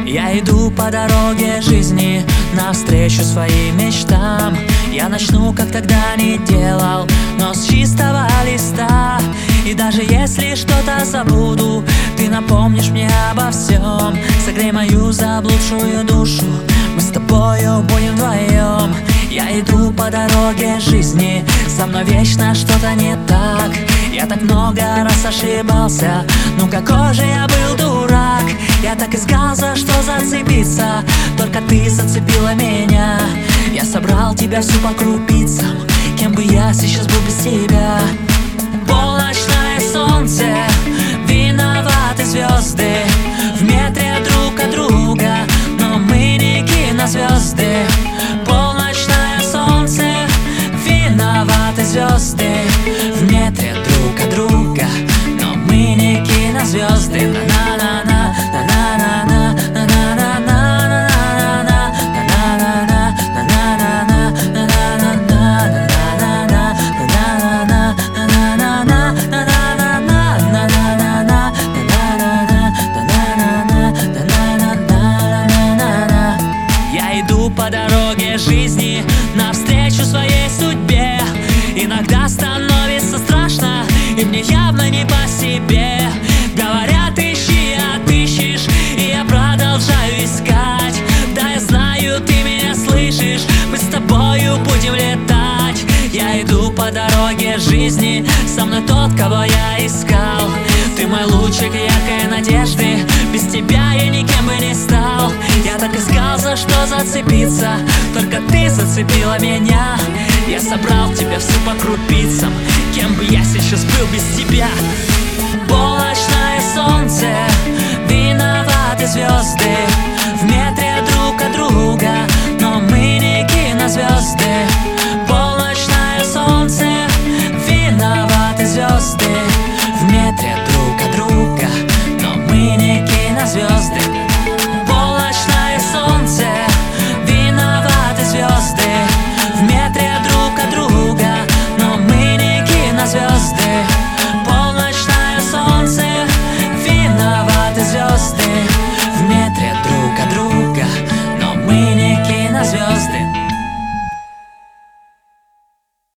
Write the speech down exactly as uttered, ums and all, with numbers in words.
Я иду по дороге жизни навстречу своим мечтам. Я начну, как тогда не делал, но с чистого листа. И даже если что-то забуду, ты напомнишь мне обо всем. Согрей мою заблудшую душу, мы с тобою будем вдвоем. Я иду по дороге жизни, со мной вечно что-то не так. Я так много раз ошибался, ну какой же я был дурак. Я так искал, за что зацепиться, только ты зацепила меня. Я собрал тебя всю по крупицам, кем бы я сейчас был без тебя. Полночное солнце, виноваты звезды, в метре друг от друга, но мы не кинозвезды. Полночное солнце, виноваты звезды, в метре друг от друга, но мы не кинозвезды. На-на-на-на, на-на-на-на, на-на-на-на, по дороге жизни навстречу своей судьбе. Иногда становится страшно, и мне явно не по себе. Говорят, ищи, отыщешь, и я продолжаю искать. Да, я знаю, ты меня слышишь, мы с тобою будем летать. Я иду по дороге жизни, со мной тот, кого я искал. Ты мой лучик яркой надежды, без тебя я никем бы не стал. Я так искал, за что зацепиться, только ты зацепила меня. Я собрал тебя всю по крупицам, кем бы я сейчас был без тебя. Полночное солнце, виноваты звезды,